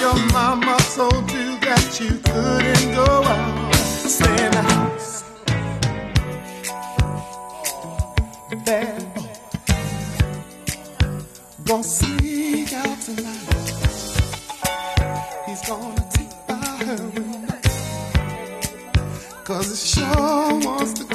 your mama told you that you couldn't go out. Stay in the house. Bad boy. Gonna sneak out tonight. He's gonna take by her window. 'Cause he sure wants to